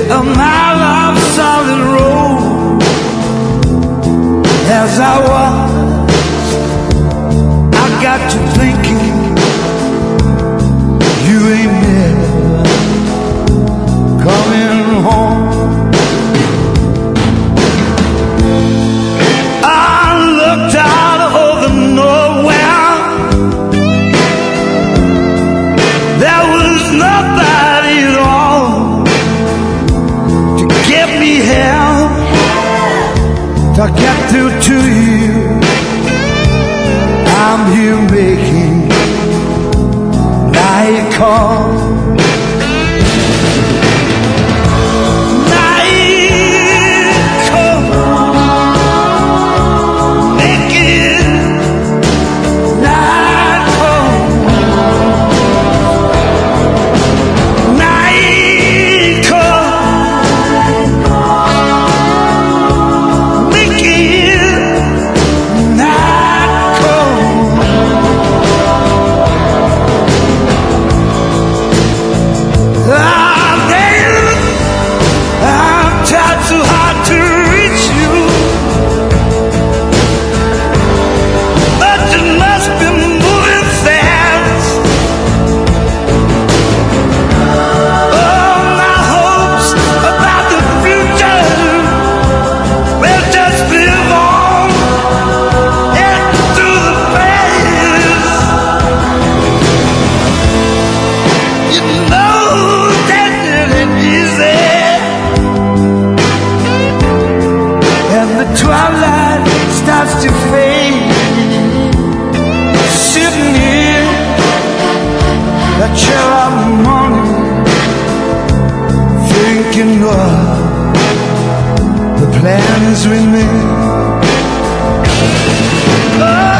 a mile of solid road. As I was, I got to thinking, you ain't never coming home. I looked out over nowhere. There was nobody at all to get me help, to get through to you. I'm here making night call. Twilight starts to fade, sitting in the chill of the morning, thinking of the plans we made. Oh,